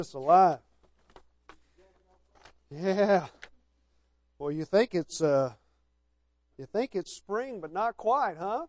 It's alive. Yeah. Well, you think it's spring, but not quite, huh?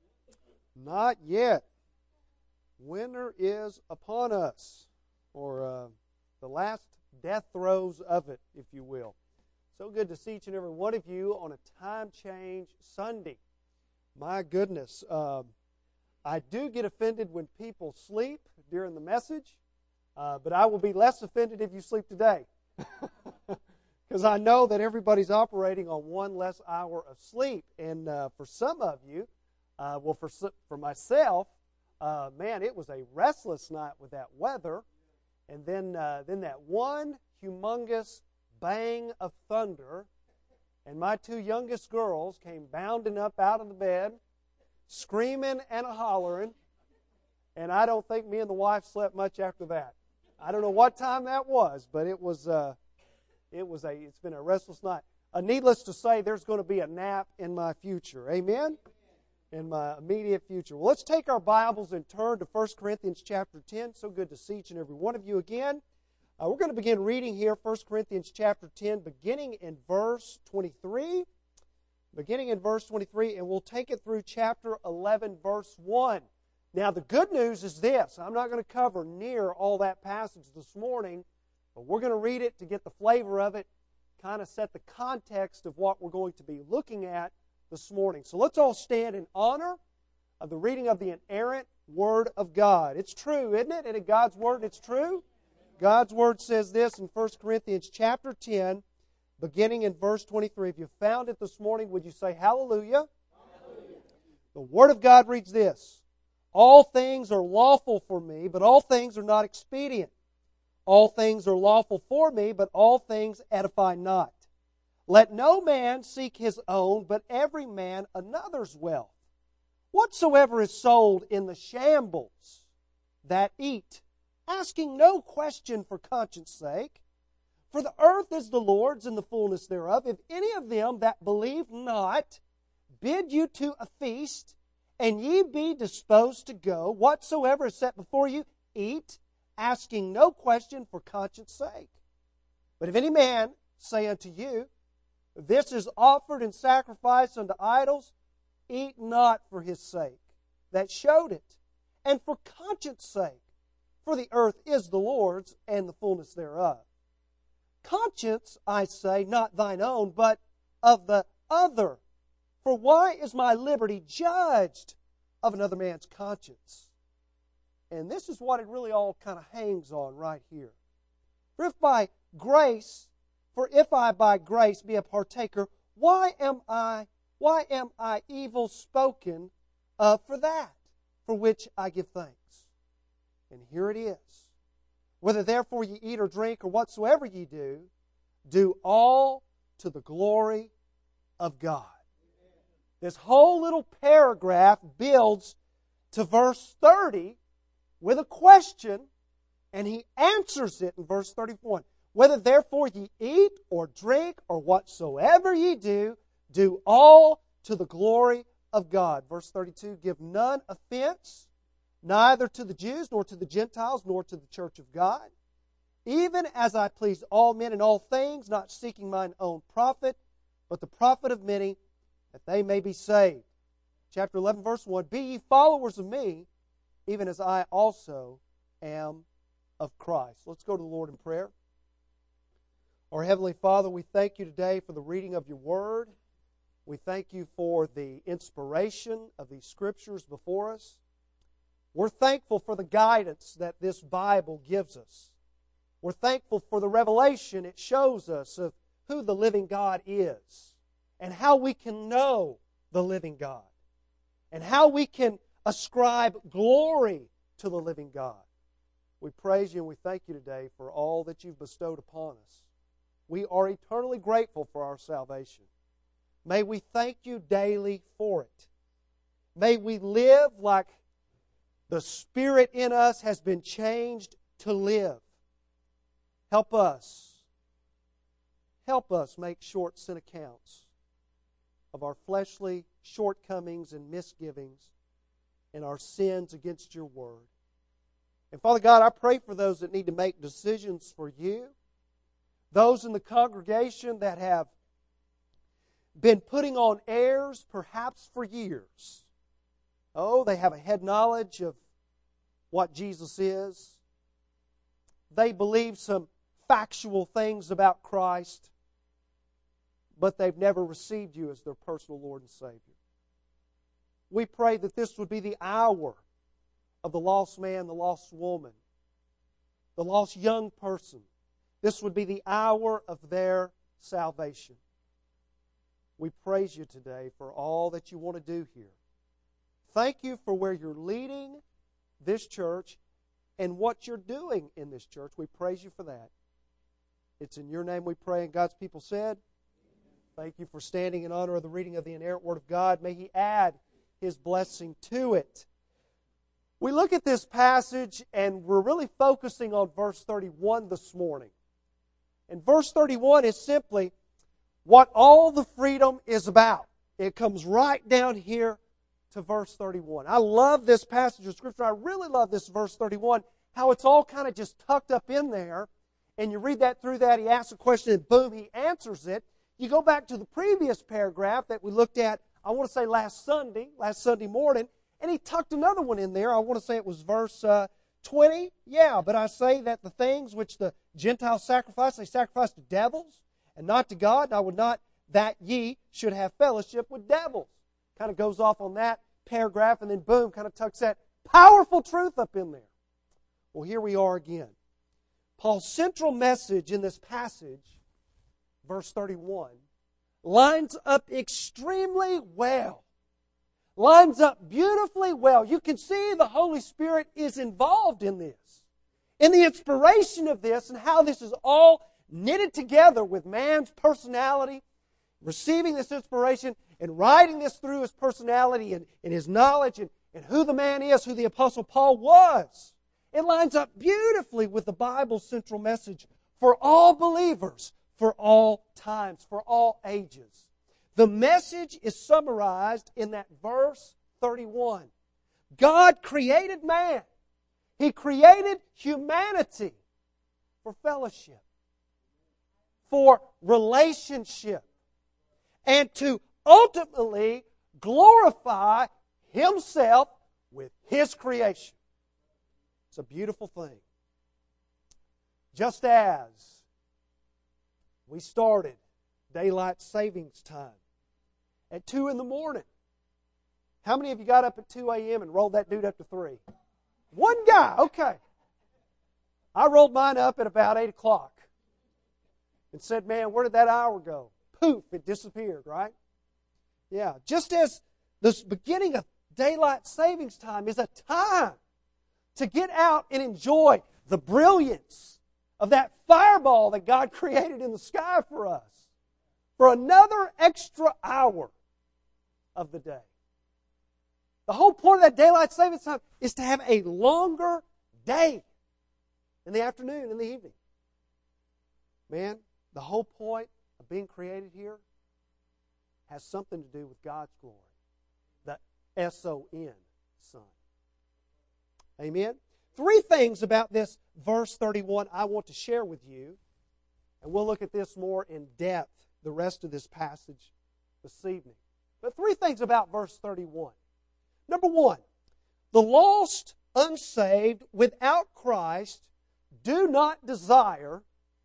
Not yet. Winter is upon us, or the last death throes of it, if you will. So good to see each and every one of you on a time change Sunday. My goodness, I do get offended when people sleep during the message, but I will be less offended if you sleep today. Because I know that everybody's operating on one less hour of sleep. And for some of you, for myself, man, it was a restless night with that weather. And then that one humongous bang of thunder, and my two youngest girls came bounding up out of the bed, screaming and hollering, and I don't think me and the wife slept much after that. I don't know what time that was, but it's been a restless night. Needless to say, there's going to be a nap in my future. Amen? In my immediate future. Well, let's take our Bibles and turn to 1 Corinthians chapter 10. So good to see each and every one of you again. We're going to begin reading here 1 Corinthians chapter 10, beginning in verse 23. Beginning in verse 23, and we'll take it through chapter 11, verse 1. Now, the good news is this. I'm not going to cover near all that passage this morning, but we're going to read it to get the flavor of it, kind of set the context of what we're going to be looking at this morning. So let's all stand in honor of the reading of the inerrant Word of God. It's true, isn't it? And God's Word, it's true. God's Word says this in 1 Corinthians chapter 10, beginning in verse 23. If you found it this morning, would you say hallelujah? Hallelujah. The Word of God reads this: all things are lawful for me, but all things are not expedient. All things are lawful for me, but all things edify not. Let no man seek his own, but every man another's wealth. Whatsoever is sold in the shambles, that eat, asking no question for conscience sake. For the earth is the Lord's and the fullness thereof. If any of them that believe not bid you to a feast, and ye be disposed to go, whatsoever is set before you, eat, asking no question for conscience sake. But if any man say unto you, this is offered in sacrifice unto idols, eat not for his sake that showed it, and for conscience sake, for the earth is the Lord's and the fullness thereof. Conscience, I say, not thine own, but of the other. For why is my liberty judged of another man's conscience? And this is what it really all kind of hangs on right here. For if I by grace be a partaker, why am I evil spoken of for that, for which I give thanks? And here it is. Whether therefore ye eat or drink or whatsoever ye do, do all to the glory of God. This whole little paragraph builds to verse 30 with a question, and he answers it in verse 31. Whether therefore ye eat or drink or whatsoever ye do, do all to the glory of God. Verse 32, give none offense, neither to the Jews, nor to the Gentiles, nor to the church of God, even as I please all men in all things, not seeking mine own profit, but the profit of many, that they may be saved. Chapter 11, verse 1, be ye followers of me, even as I also am of Christ. Let's go to the Lord in prayer. Our Heavenly Father, we thank you today for the reading of your Word. We thank you for the inspiration of these Scriptures before us. We're thankful for the guidance that this Bible gives us. We're thankful for the revelation it shows us of who the living God is and how we can know the living God and how we can ascribe glory to the living God. We praise you and we thank you today for all that you've bestowed upon us. We are eternally grateful for our salvation. May we thank you daily for it. May we live like the Spirit in us has been changed to live. Help us. Help us make short sin accounts of our fleshly shortcomings and misgivings and our sins against your word. And Father God, I pray for those that need to make decisions for You, those in the congregation that have been putting on airs perhaps for years. Oh, they have a head knowledge of what Jesus is. They believe some factual things about Christ, but they've never received You as their personal Lord and Savior. We pray that this would be the hour of the lost man, the lost woman, the lost young person. This would be the hour of their salvation. We praise You today for all that You want to do here. Thank You for where You're leading this church and what You're doing in this church. We praise You for that. It's in Your name we pray, and God's people said, thank You for standing in honor of the reading of the inerrant Word of God. May He add His blessing to it. We look at this passage, and we're really focusing on verse 31 this morning. And verse 31 is simply what all the freedom is about. It comes right down here to verse 31. I love this passage of Scripture. I really love this verse 31, how it's all kind of just tucked up in there. And you read that through that, he asks a question, and boom, he answers it. You go back to the previous paragraph that we looked at, I want to say last Sunday morning, and he tucked another one in there. I want to say it was verse 20. Yeah, but I say that the things which the Gentiles sacrifice, they sacrifice to devils and not to God. And I would not that ye should have fellowship with devils. Kind of goes off on that paragraph, and then boom, kind of tucks that powerful truth up in there. Well, here we are again. Paul's central message in this passage, verse 31, lines up extremely well. Lines up beautifully well. You can see the Holy Spirit is involved in this, in the inspiration of this, and how this is all knitted together with man's personality, receiving this inspiration and writing this through his personality and his knowledge and who the man is, who the Apostle Paul was. It lines up beautifully with the Bible's central message for all believers, for all times, for all ages. The message is summarized in that verse 31. God created man. He created humanity for fellowship, for relationship, and to ultimately glorify Himself with His creation. It's a beautiful thing. Just as we started daylight savings time at 2 in the morning. How many of you got up at 2 a.m. and rolled that dude up to 3? One guy, okay. I rolled mine up at about 8 o'clock and said, man, where did that hour go? Poof, it disappeared, right? Yeah, just as the beginning of daylight savings time is a time to get out and enjoy the brilliance of that fireball that God created in the sky for us for another extra hour of the day. The whole point of that daylight savings time is to have a longer day in the afternoon, in the evening. Man, the whole point of being created here has something to do with God's glory. The S-O-N, Son. Amen? 3 things about this verse 31 I want to share with you, and we'll look at this more in depth the rest of this passage this evening. But 3 things about verse 31. Number 1, the lost, unsaved, without Christ, do not desire,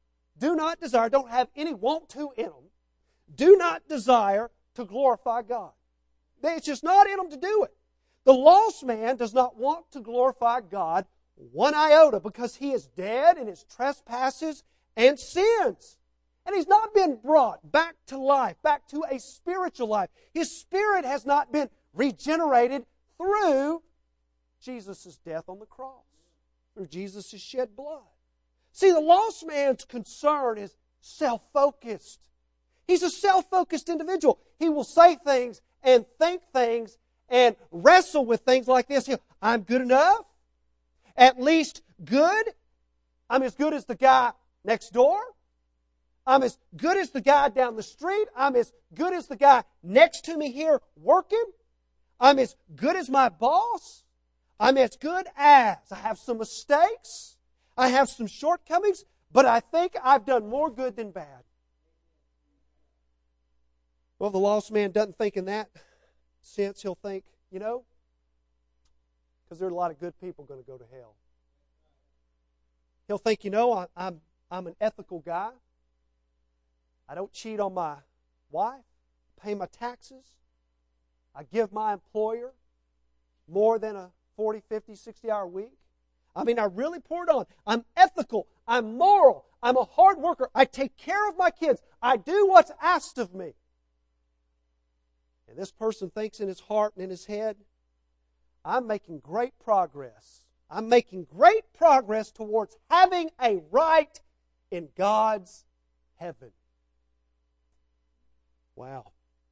don't have any want to in them, do not desire to glorify God. It's just not in them to do it. The lost man does not want to glorify God one iota because he is dead in his trespasses and sins. And he's not been brought back to life, back to a spiritual life. His spirit has not been regenerated through Jesus' death on the cross, through Jesus' shed blood. See, the lost man's concern is self-focused. He's a self-focused individual. He will say things and think things and wrestle with things like this. I'm good enough. At least good. I'm as good as the guy next door. I'm as good as the guy down the street. I'm as good as the guy next to me here working. I'm as good as my boss. I'm as good as. I have some mistakes. I have some shortcomings, but I think I've done more good than bad. Well, the lost man doesn't think in that sense. He'll think, because there are a lot of good people going to go to hell. He'll think, I'm an ethical guy. I don't cheat on my wife. Pay my taxes. I give my employer more than a 40, 50, 60-hour week. I really pour it on. I'm ethical. I'm moral. I'm a hard worker. I take care of my kids. I do what's asked of me. And this person thinks in his heart and in his head, I'm making great progress. I'm making great progress towards having a right in God's heaven. Wow.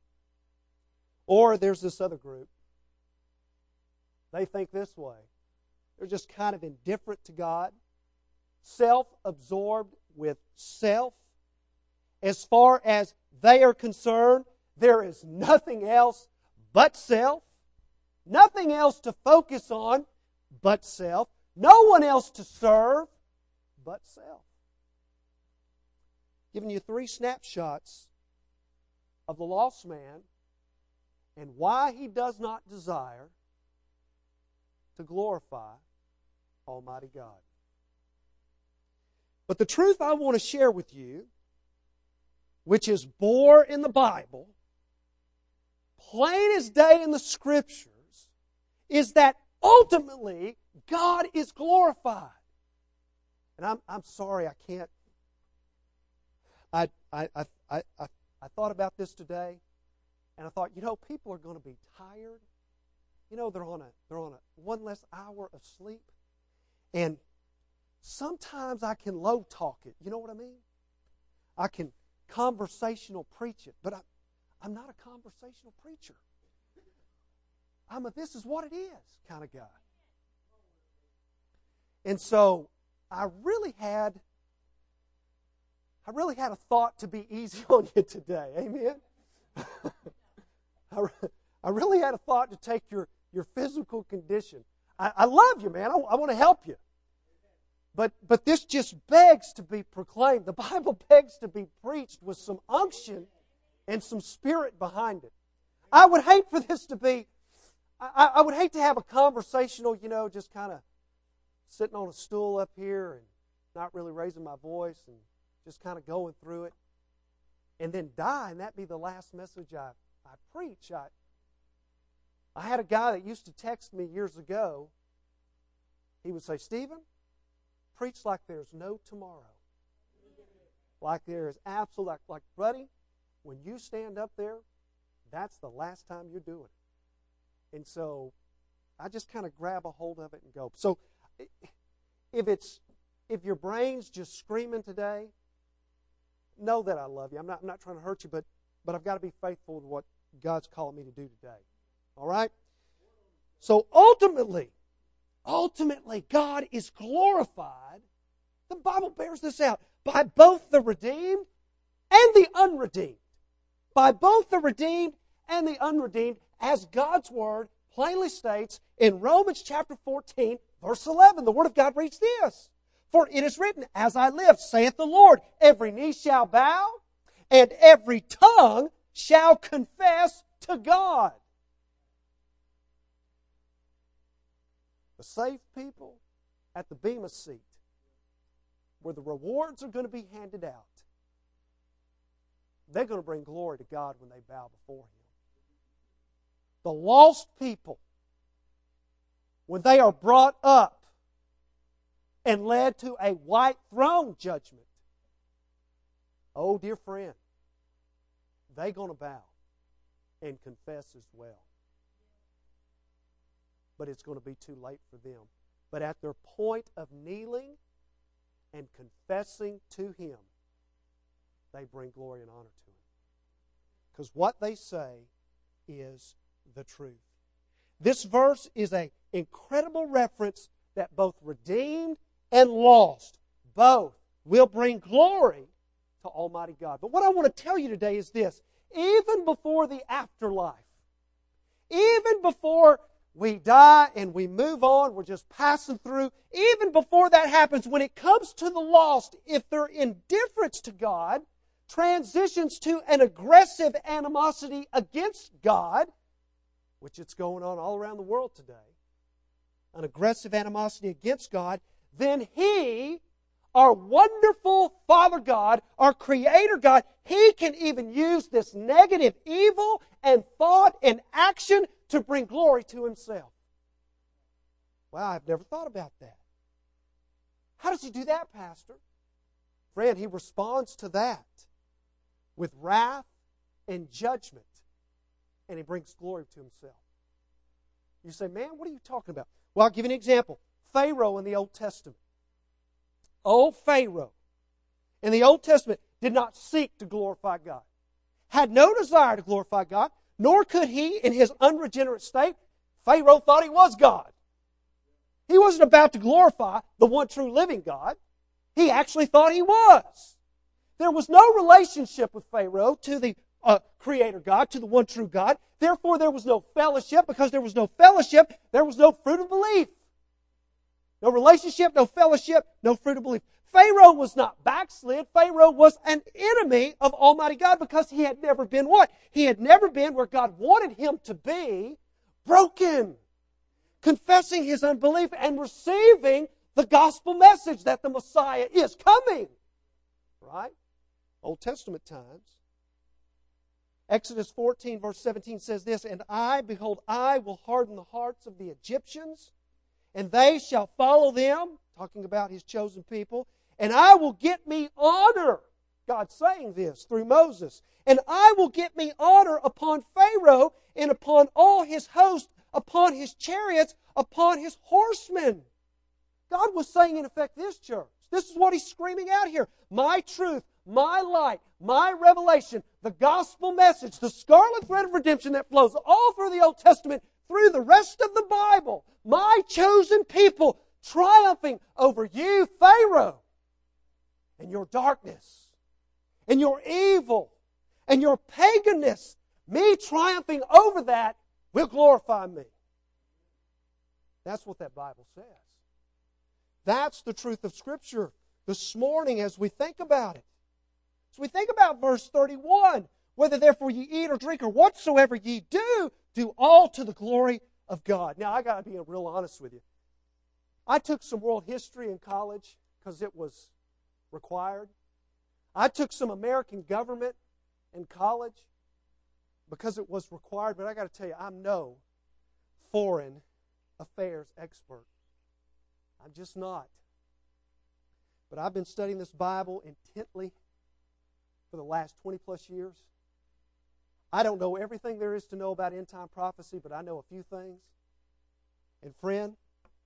Or there's this other group. They think this way. They're just kind of indifferent to God, self-absorbed with self. As far as they are concerned, there is nothing else but self. Nothing else to focus on but self. No one else to serve but self. Giving you 3 snapshots of the lost man and why he does not desire to glorify Almighty God. But the truth I want to share with you, which is bore in the Bible, plain as day in the Scriptures, is that ultimately God is glorified. And I'm sorry I can't. I thought about this today, and I thought, people are going to be tired. They're on a one less hour of sleep. And sometimes I can low talk it. You know what I mean? I can conversational preach it, but I'm not a conversational preacher. I'm a this is what it is kind of guy. And so I really had a thought to be easy on you today. Amen? I really had a thought to take your physical condition. I love you, man. I want to help you. But this just begs to be proclaimed. The Bible begs to be preached with some unction and some spirit behind it. I would hate for this to be, I would hate to have a conversational, just kind of sitting on a stool up here and not really raising my voice and just kind of going through it and then die, and that be the last message I preach. I had a guy that used to text me years ago. He would say, Stephen, preach like there's no tomorrow. Like there is absolute, like buddy, when you stand up there, that's the last time you're doing it. And so I just kind of grab a hold of it and go. So if your brain's just screaming today, know that I love you. I'm not trying to hurt you, but I've got to be faithful to what God's calling me to do today. All right? So ultimately, God is glorified. The Bible bears this out by both the redeemed and the unredeemed. By both the redeemed and the unredeemed, as God's Word plainly states in Romans chapter 14, verse 11. The Word of God reads this. For it is written, as I live, saith the Lord, every knee shall bow, and every tongue shall confess to God. The saved people at the Bema seat, where the rewards are going to be handed out, they're going to bring glory to God when they bow before Him. The lost people, when they are brought up and led to a white throne judgment, oh dear friend, they're going to bow and confess as well. But it's going to be too late for them. But at their point of kneeling and confessing to Him, they bring glory and honor to Him. Because what they say is the truth. This verse is an incredible reference that both redeemed and lost, both will bring glory to Almighty God. But what I want to tell you today is this. Even before the afterlife, even before We die and we move on. We're just passing through. Even before that happens, when it comes to the lost, if their indifference to God transitions to an aggressive animosity against God, which it's going on all around the world today, an aggressive animosity against God, then He, our wonderful Father God, our Creator God, He can even use this negative evil and thought and action to bring glory to Himself. Wow, I've never thought about that. How does He do that, Pastor? Friend, He responds to that with wrath and judgment, and He brings glory to Himself. You say, man, what are you talking about? Well, I'll give you an example. Pharaoh in the Old Testament. Old Pharaoh in the Old Testament did not seek to glorify God. Had no desire to glorify God, nor could he in his unregenerate state. Pharaoh thought he was God. He wasn't about to glorify the one true living God. He actually thought he was. There was no relationship with Pharaoh to the Creator God, to the one true God. Therefore, there was no fellowship. Because there was no fellowship, there was no fruit of belief. No relationship, no fellowship, no fruit of belief. Pharaoh was not backslid. Pharaoh was an enemy of Almighty God because he had never been what? He had never been where God wanted him to be, broken, confessing his unbelief and receiving the gospel message that the Messiah is coming. Right? Old Testament times. Exodus 14 verse 17 says this, "And I, behold, I will harden the hearts of the Egyptians, and they shall follow them," talking about His chosen people, "and I will get me honor." God's saying this through Moses. "And I will get me honor upon Pharaoh and upon all his host, upon his chariots, upon his horsemen." God was saying, in effect, this, church. This is what He's screaming out here. My truth, my light, my revelation, the gospel message, the scarlet thread of redemption that flows all through the Old Testament, through the rest of the Bible. My chosen people triumphing over you, Pharaoh, and your darkness, and your evil, and your paganness. Me triumphing over that will glorify me. That's what that Bible says. That's the truth of Scripture this morning as we think about it. As we think about verse 31, "Whether therefore ye eat or drink or whatsoever ye do, do all to the glory of God." Now, I got to be real honest with you. I took some world history in college because it was required. I took some American government in college because it was required. But I got to tell you, I'm no foreign affairs expert. I'm just not. But I've been studying this Bible intently for the last 20 plus years. I don't know everything there is to know about end-time prophecy, but I know a few things. And friend,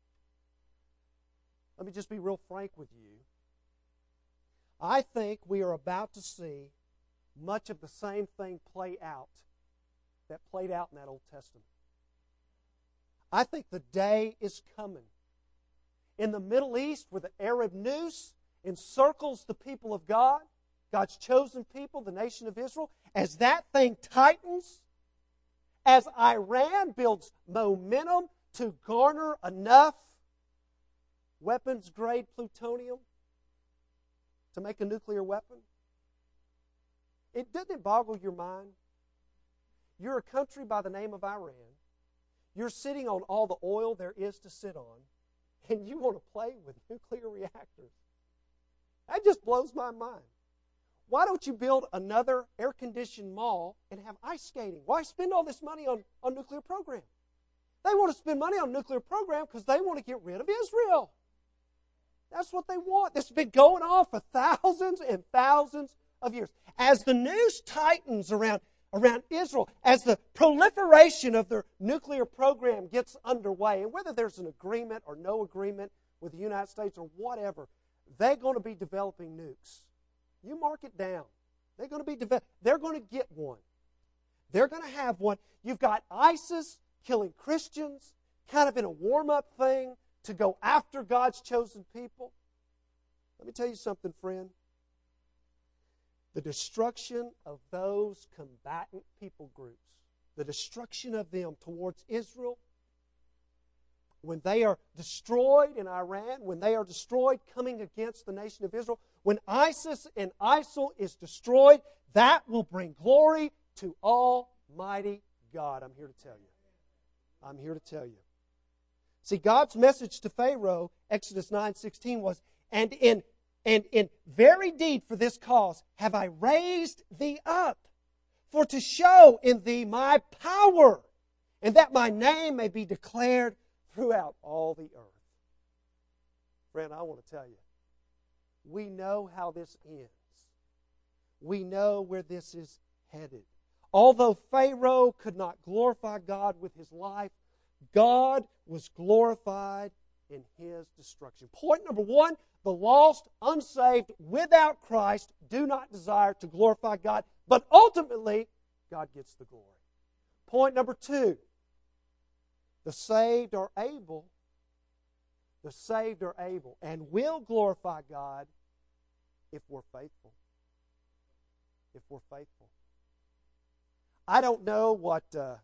let me just be real frank with you. I think we are about to see much of the same thing play out that played out in that Old Testament. I think the day is coming. In the Middle East, where the Arab noose encircles the people of God, God's chosen people, the nation of Israel, as that thing tightens, as Iran builds momentum to garner enough weapons-grade plutonium to make a nuclear weapon, doesn't it boggle your mind? You're a country by the name of Iran. You're sitting on all the oil there is to sit on, and you want to play with nuclear reactors. That just blows my mind. Why don't you build another air-conditioned mall and have ice skating? Why spend all this money on nuclear program? They want to spend money on nuclear program because they want to get rid of Israel. That's what they want. This has been going on for thousands and thousands of years. As the noose tightens around Israel, as the proliferation of their nuclear program gets underway, and whether there's an agreement or no agreement with the United States or whatever, they're going to be developing nukes. You mark it down. They're going to get one. They're going to have one. You've got ISIS killing Christians, kind of in a warm-up thing to go after God's chosen people. Let me tell you something, friend. The destruction of those combatant people groups, the destruction of them towards Israel, when they are destroyed in Iran, when they are destroyed coming against the nation of Israel, when ISIS and ISIL is destroyed, that will bring glory to Almighty God. I'm here to tell you. I'm here to tell you. See, God's message to Pharaoh, Exodus 9:16, was, And in very deed for this cause have I raised thee up, for to show in thee my power, and that my name may be declared throughout all the earth. Friend, I want to tell you, we know how this ends. We know where this is headed. Although Pharaoh could not glorify God with his life, God was glorified in his destruction. Point number one, the lost, unsaved, without Christ do not desire to glorify God, but ultimately, God gets the glory. Point number two, the saved are able and will glorify God if we're faithful. If we're faithful. I don't know what the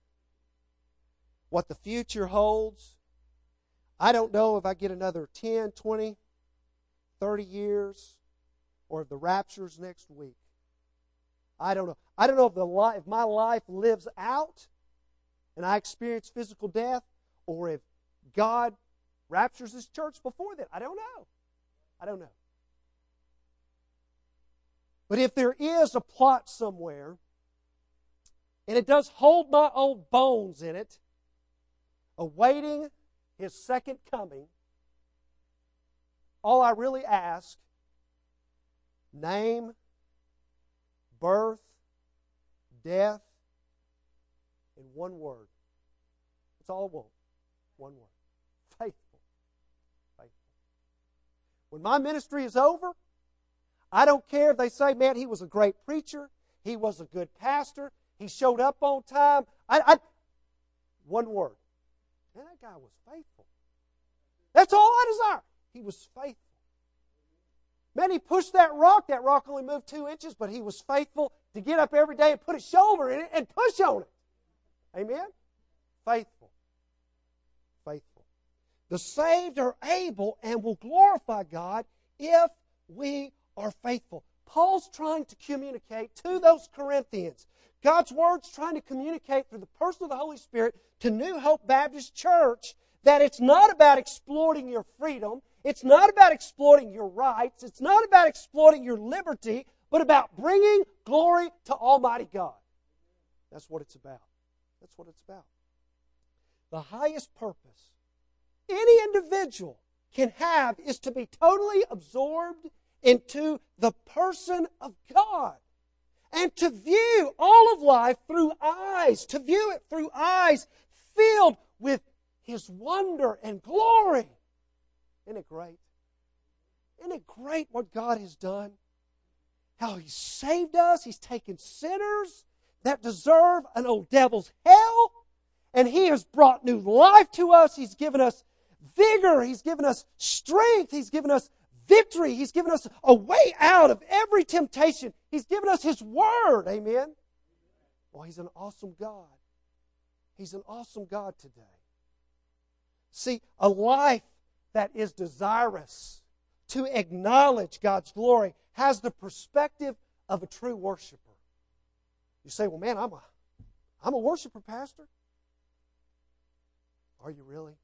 future holds. I don't know if I get another 10, 20, 30 years or if the rapture's next week. I don't know. I don't know if my life lives out and I experience physical death, or if God raptures His church before that. I don't know. I don't know. But if there is a plot somewhere, and it does hold my old bones in it, awaiting His second coming, all I really ask, name, birth, death, in one word. That's all I want. One word. Faithful. Faithful. When my ministry is over, I don't care if they say, man, he was a great preacher, he was a good pastor, he showed up on time. One word. Man, that guy was faithful. That's all I desire. He was faithful. Man, he pushed that rock. That rock only moved 2 inches, but he was faithful to get up every day and put his shoulder in it and push on it. Amen? Faithful. Faithful. The saved are able and will glorify God if we are faithful. Paul's trying to communicate to those Corinthians. God's Word's trying to communicate through the person of the Holy Spirit to New Hope Baptist Church that it's not about exploiting your freedom. It's not about exploiting your rights. It's not about exploiting your liberty, but about bringing glory to Almighty God. That's what it's about. That's what it's about. The highest purpose any individual can have is to be totally absorbed into the person of God and to view all of life through eyes, to view it through eyes filled with His wonder and glory. Isn't it great? Isn't it great what God has done? How He's saved us. He's taken sinners that deserve an old devil's hell, and He has brought new life to us. He's given us vigor. He's given us strength. He's given us victory. He's given us a way out of every temptation. He's given us His Word. Amen? Well, He's an awesome God. He's an awesome God today. See, a life that is desirous to acknowledge God's glory has the perspective of a true worshiper. You say, well, man, I'm a worshiper, Pastor. Are you really?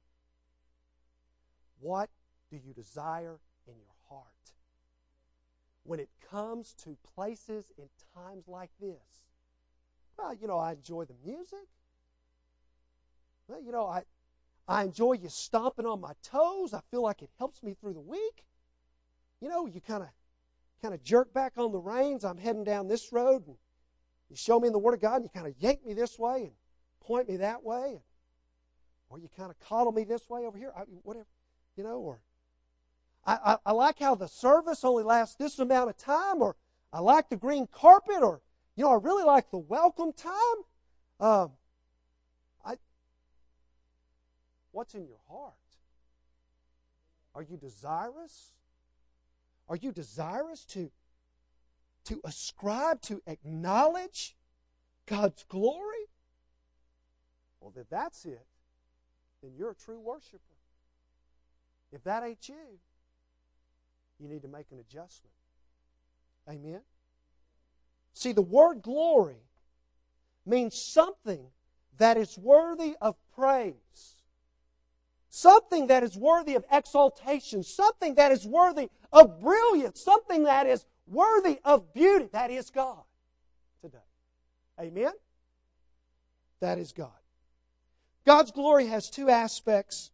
What do you desire in your heart? When it comes to places in times like this, well, I enjoy the music. Well, I enjoy you stomping on my toes. I feel like it helps me through the week. You kind of jerk back on the reins. I'm heading down this road, and you show me in the Word of God, and you kind of yank me this way and point me that way, or you kind of coddle me this way over here, whatever, or I like how the service only lasts this amount of time, or I like the green carpet, or, I really like the welcome time. What's in your heart? Are you desirous? Are you desirous to ascribe, to acknowledge God's glory? Well, if that's it, then you're a true worshiper. If that ain't you, you need to make an adjustment. Amen? See, the word glory means something that is worthy of praise. Something that is worthy of exaltation. Something that is worthy of brilliance. Something that is worthy of beauty. That is God today. Amen? That is God. God's glory has two aspects.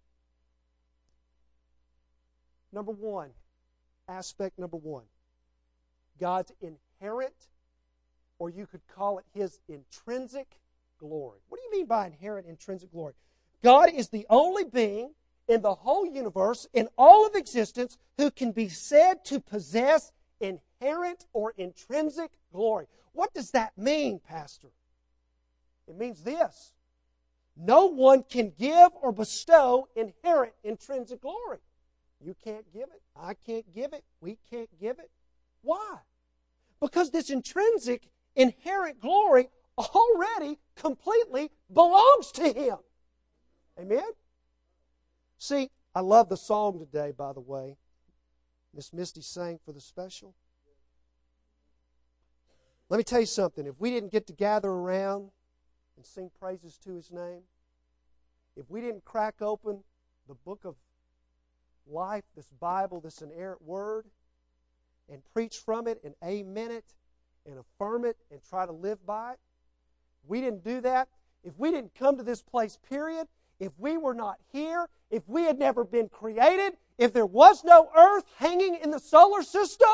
Aspect number one, God's inherent, or you could call it His intrinsic glory. What do you mean by inherent intrinsic glory? God is the only being in the whole universe, in all of existence, who can be said to possess inherent or intrinsic glory. What does that mean, Pastor? It means this. No one can give or bestow inherent intrinsic glory. You can't give it. I can't give it. We can't give it. Why? Because this intrinsic, inherent glory already completely belongs to Him. Amen? See, I love the song today, by the way. Miss Misty sang for the special. Let me tell you something. If we didn't get to gather around and sing praises to His name, if we didn't crack open the book of life, this Bible, this inerrant Word, and preach from it and amen it and affirm it and try to live by it, we didn't do that. If we didn't come to this place, period, if we were not here, if we had never been created, if there was no earth hanging in the solar system,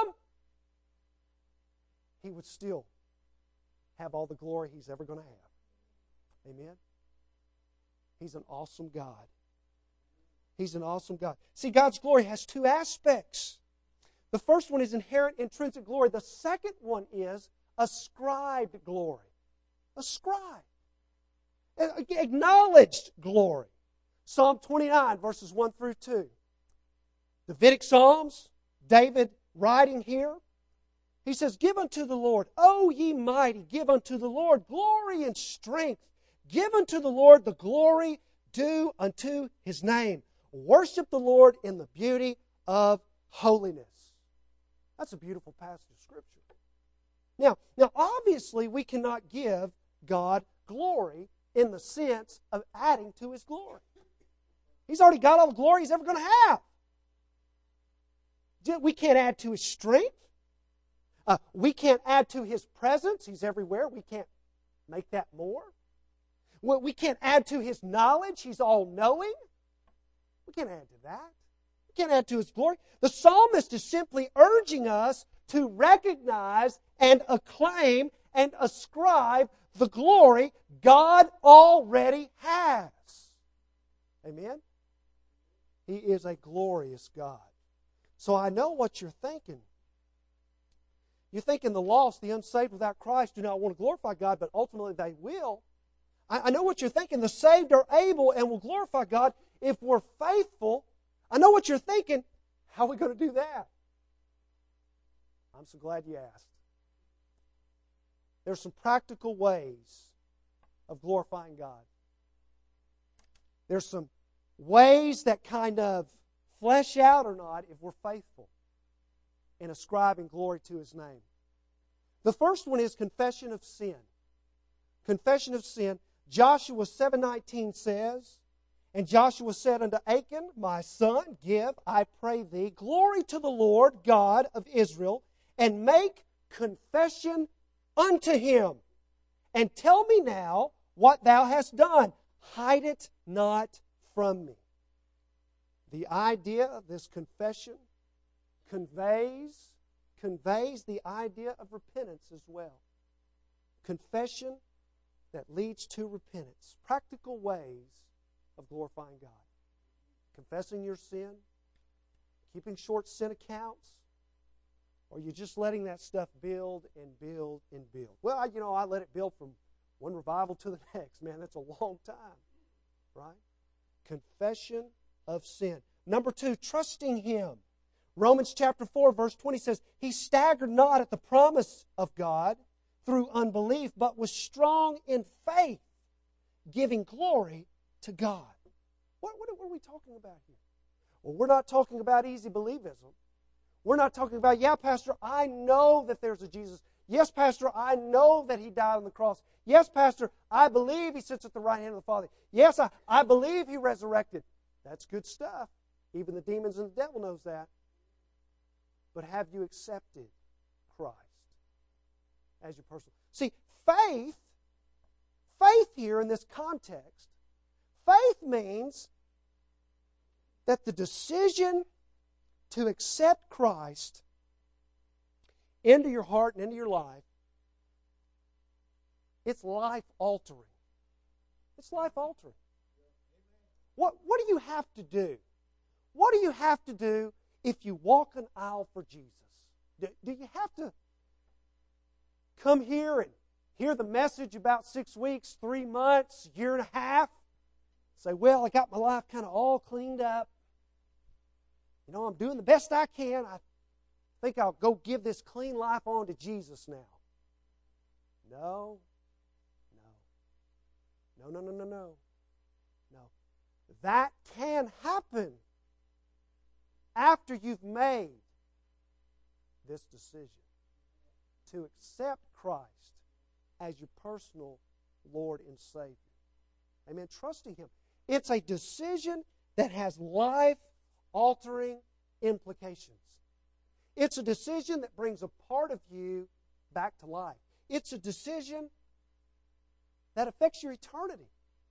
He would still have all the glory He's ever going to have. Amen? He's an awesome God. He's an awesome God. See, God's glory has two aspects. The first one is inherent intrinsic glory. The second one is ascribed glory. Ascribed. Acknowledged glory. Psalm 29, verses 1 through 2. Davidic Psalms, David writing here. He says, "Give unto the Lord, O ye mighty, give unto the Lord glory and strength. Give unto the Lord the glory due unto His name. Worship the Lord in the beauty of holiness." That's a beautiful passage of Scripture. Now, obviously, we cannot give God glory in the sense of adding to His glory. He's already got all the glory He's ever going to have. We can't add to His strength. We can't add to His presence. He's everywhere. We can't make that more. We can't add to His knowledge. He's all-knowing. We can't add to that. We can't add to His glory. The psalmist is simply urging us to recognize and acclaim and ascribe the glory God already has. Amen? He is a glorious God. So I know what you're thinking. You're thinking the lost, the unsaved without Christ do not want to glorify God, but ultimately they will. I know what you're thinking. The saved are able and will glorify God if we're faithful. I know what you're thinking. How are we going to do that? I'm so glad you asked. There's some practical ways of glorifying God. There's some ways that kind of flesh out or not if we're faithful in ascribing glory to His name. The first one is confession of sin. Confession of sin. Joshua 7:19 says, "And Joshua said unto Achan, my son, give, I pray thee, glory to the Lord God of Israel, and make confession unto Him. And tell me now what thou hast done. Hide it not from me." The idea of this confession conveys the idea of repentance as well. Confession that leads to repentance. Practical ways of glorifying God. Confessing your sin, keeping short sin accounts, or you're just letting that stuff build and build and build. Well, I let it build from one revival to the next. Man, that's a long time, right? Confession of sin. Number 2, trusting Him. Romans chapter 4, verse 20 says, "He staggered not at the promise of God through unbelief, but was strong in faith, giving glory to God." What are we talking about here? Well, we're not talking about easy believism. We're not talking about, yeah, Pastor, I know that there's a Jesus. Yes, Pastor, I know that He died on the cross. Yes, Pastor, I believe He sits at the right hand of the Father. Yes, I believe He resurrected. That's good stuff. Even the demons and the devil knows that. But have you accepted Christ as your personal? See, faith here in this context, faith means that the decision to accept Christ into your heart and into your life, it's life-altering. It's life-altering. What do you have to do? What do you have to do if you walk an aisle for Jesus? Do you have to come here and hear the message about 6 weeks, 3 months, year and a half? Say, well, I got my life kind of all cleaned up. You know, I'm doing the best I can. I think I'll go give this clean life on to Jesus now. No. That can happen after you've made this decision to accept Christ as your personal Lord and Savior. Amen. Trusting Him. It's a decision that has life-altering implications. It's a decision that brings a part of you back to life. It's a decision that affects your eternity.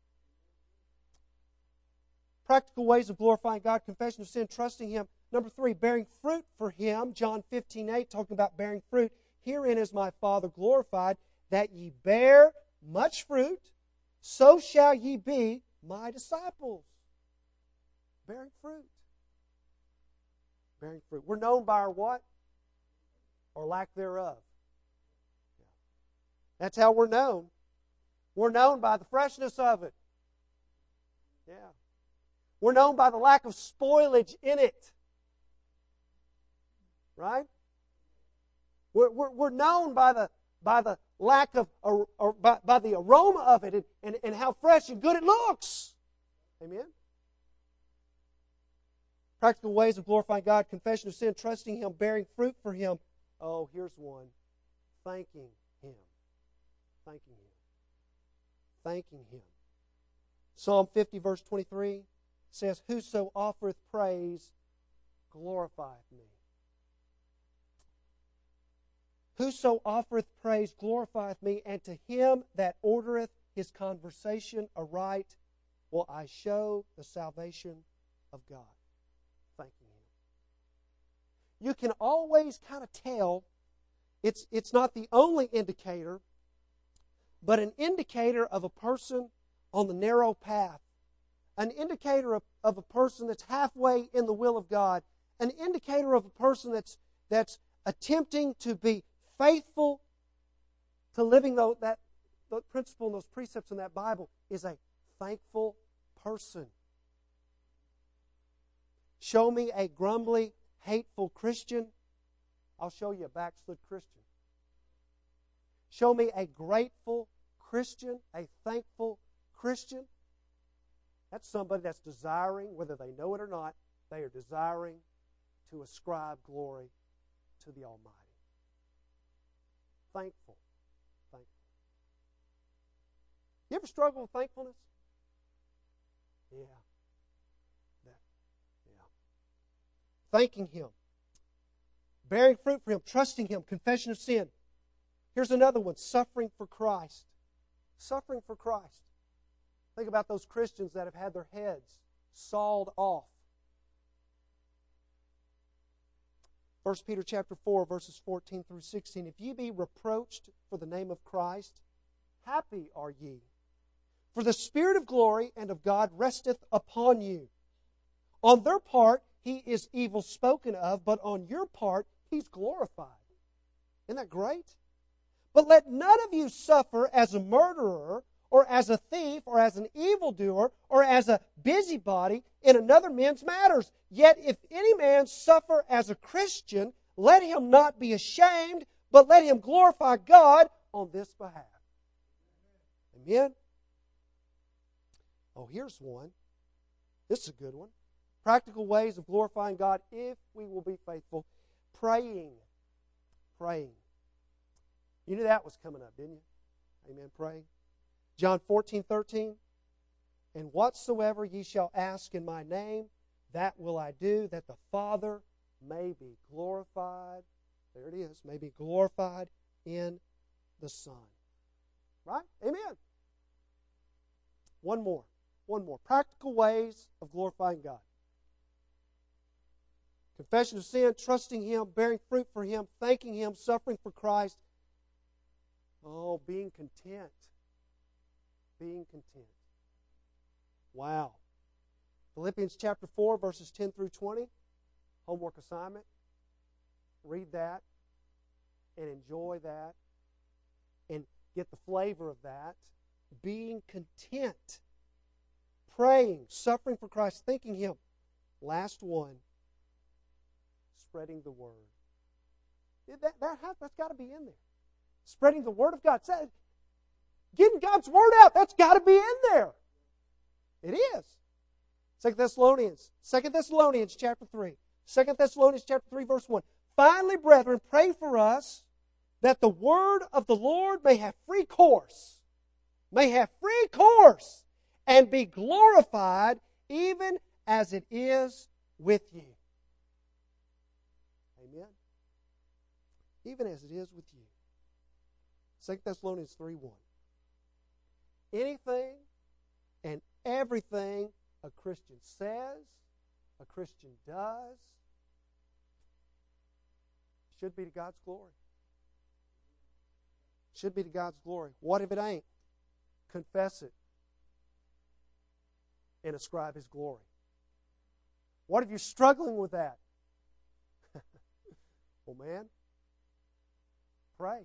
Practical ways of glorifying God, confession of sin, trusting Him. Number 3, bearing fruit for Him. John 15:8, talking about bearing fruit. Herein is my Father glorified, that ye bear much fruit, so shall ye be my disciples. Bearing fruit. Bearing fruit. We're known by our what? Or lack thereof. That's how we're known. We're known by the freshness of it. Yeah. We're known by the lack of spoilage in it. Right? We're known by the lack of, or by the aroma of it and how fresh and good it looks. Amen? Practical ways of glorifying God, confession of sin, trusting Him, bearing fruit for Him. Oh, here's one. Thanking Him. Thanking Him. Thanking Him. Psalm 50, verse 23 says, whoso offereth praise glorifieth me. Whoso offereth praise glorifieth me, and to him that ordereth his conversation aright will I show the salvation of God. Thanking Him. You can always kind of tell, it's not the only indicator, but an indicator of a person on the narrow path, an indicator of a person that's halfway in the will of God, an indicator of a person that's attempting to be faithful to living that principle and those precepts in that Bible is a thankful person. Show me a grumbly, hateful Christian, I'll show you a backslid Christian. Show me a grateful Christian, a thankful Christian. That's somebody that's desiring, whether they know it or not, they are desiring to ascribe glory to the Almighty. Thankful. Thankful. You ever struggle with thankfulness? Yeah. Thanking Him. Bearing fruit for Him. Trusting Him. Confession of sin. Here's another one. Suffering for Christ. Suffering for Christ. Think about those Christians that have had their heads sawed off. 1 Peter chapter 4, verses 14 through 16. If ye be reproached for the name of Christ, happy are ye. For the Spirit of glory and of God resteth upon you. On their part He is evil spoken of, but on your part He's glorified. Isn't that great? But let none of you suffer as a murderer, or as a thief, or as an evildoer, or as a busybody in another man's matters. Yet if any man suffer as a Christian, let him not be ashamed, but let him glorify God on this behalf. Amen? Oh, here's one. This is a good one. Practical ways of glorifying God if we will be faithful. Praying. Praying. You knew that was coming up, didn't you? Amen. Praying. John 14:13. And whatsoever ye shall ask in my name, that will I do, that the Father may be glorified. There it is. May be glorified in the Son. Right? Amen. One more. One more. Practical ways of glorifying God. Confession of sin, trusting Him, bearing fruit for Him, thanking Him, suffering for Christ. Oh, being content. Being content. Wow. Philippians chapter 4, verses 10 through 20. Homework assignment. Read that and enjoy that and get the flavor of that. Being content. Praying, suffering for Christ, thanking Him. Last one. Spreading the Word. That's got to be in there. Spreading the Word of God. Getting God's Word out, that's got to be in there. It is. 2 Thessalonians chapter 3. 2 Thessalonians chapter 3, verse 1. Finally, brethren, pray for us that the word of the Lord may have free course. May have free course and be glorified even as it is with you. Amen. Even as it is with you. 2 Thessalonians 3:1. Anything and everything a Christian says, a Christian does, should be to God's glory. Should be to God's glory. What if it ain't? Confess it and ascribe His glory. What if you're struggling with that? Well, man, pray.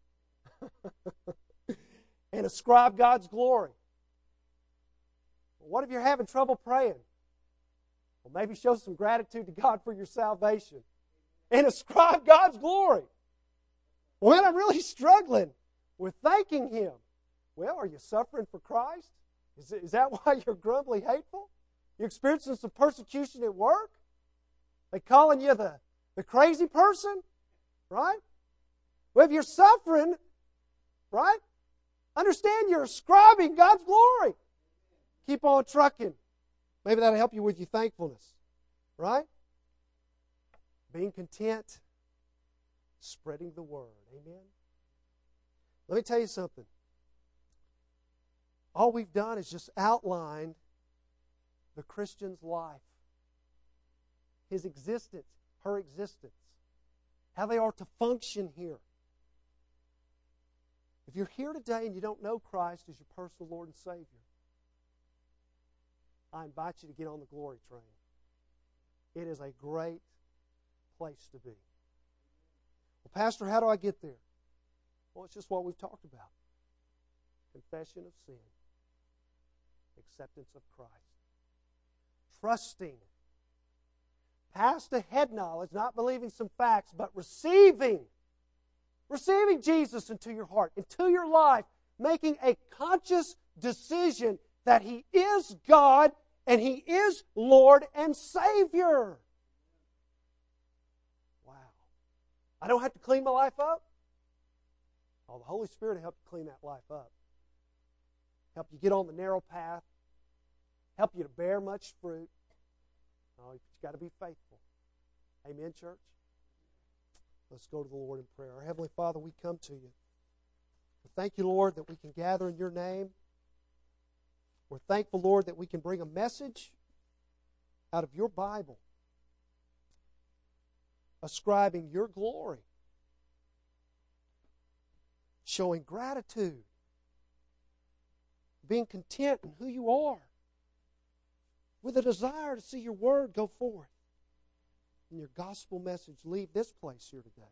And ascribe God's glory. What if you're having trouble praying? Well, maybe show some gratitude to God for your salvation. And ascribe God's glory. Well, man, I'm really struggling with thanking Him. Well, are you suffering for Christ? Is that why you're grumbly hateful? You're experiencing some persecution at work? They calling you the crazy person? Right? Well, if you're suffering, right? Understand you're ascribing God's glory. Keep on trucking. Maybe that'll help you with your thankfulness. Right? Being content. Spreading the word. Amen? Let me tell you something. All we've done is just outlined the Christian's life. His existence, her existence. How they are to function here. If you're here today and you don't know Christ as your personal Lord and Savior, I invite you to get on the glory train. It is a great place to be. Well, Pastor, how do I get there? Well, it's just what we've talked about. Confession of sin. Acceptance of Christ. Trusting. Past to head knowledge, not believing some facts, but receiving Jesus into your heart, into your life, making a conscious decision that He is God and He is Lord and Savior. Wow. I don't have to clean my life up. Oh, the Holy Spirit will help you clean that life up. Help you get on the narrow path. Help you to bear much fruit. Oh, you've got to be faithful. Amen, church? Let's go to the Lord in prayer. Our Heavenly Father, we come to you. Thank you, Lord, that we can gather in your name. We're thankful, Lord, that we can bring a message out of your Bible, ascribing your glory, showing gratitude, being content in who you are, with a desire to see your word go forth and your gospel message leave this place here today.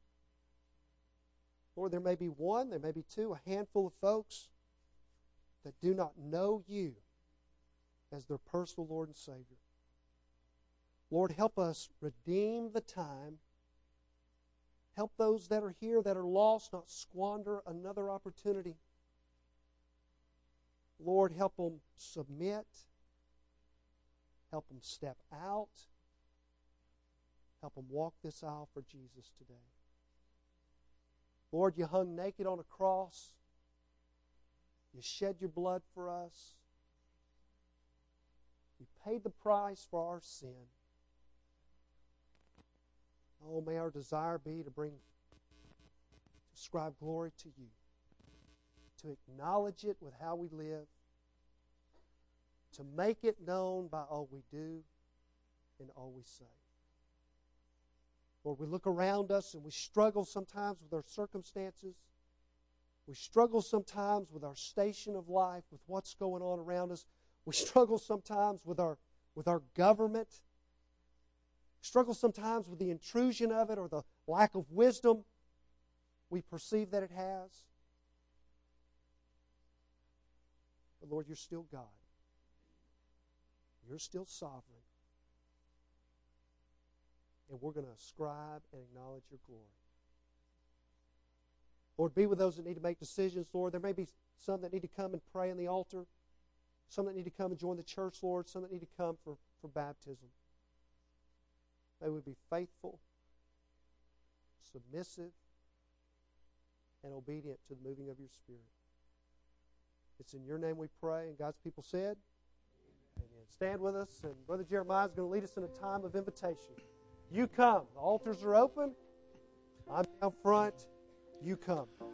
Lord, there may be one, there may be two, a handful of folks that do not know you as their personal Lord and Savior. Lord, help us redeem the time. Help those that are here that are lost not squander another opportunity. Lord, help them submit Help them step out. Help them walk this aisle for Jesus today. Lord, you hung naked on a cross. You shed your blood for us. You paid the price for our sin. Oh, may our desire be to ascribe glory to you, to acknowledge it with how we live, to make it known by all we do and all we say. Lord, we look around us and we struggle sometimes with our circumstances. We struggle sometimes with our station of life, with what's going on around us. We struggle sometimes with our government. We struggle sometimes with the intrusion of it or the lack of wisdom we perceive that it has. But Lord, you're still God. You're still sovereign. And we're going to ascribe and acknowledge your glory. Lord, be with those that need to make decisions, Lord. There may be some that need to come and pray in the altar. Some that need to come and join the church, Lord. Some that need to come for baptism. May we be faithful, submissive, and obedient to the moving of your Spirit. It's in your name we pray, and God's people said, Amen. Stand with us, and Brother Jeremiah is going to lead us in a time of invitation. You come. The altars are open. I'm down front. You come.